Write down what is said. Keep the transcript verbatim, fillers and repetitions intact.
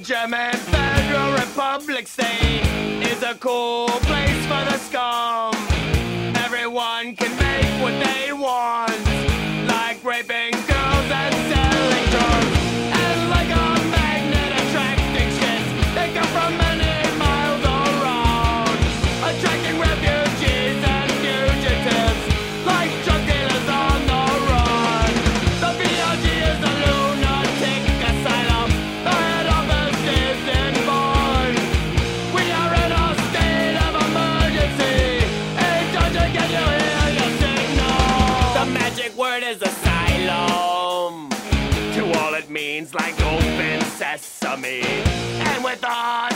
German Federal Republic state is a cool place for the scum. Everyone can make what they want, like raping girls and selling drugs. And like a magnet attracting shit, they come from many miles around, attracting refugees and fugitives, like drug dealers on the run. The B O G is a lunatic asylum. The head office is in Bonn. We are in a state of emergency. Hey, Georgia, can you hear your signal? The magic word is asylum. To all it means, like open sesame. And with the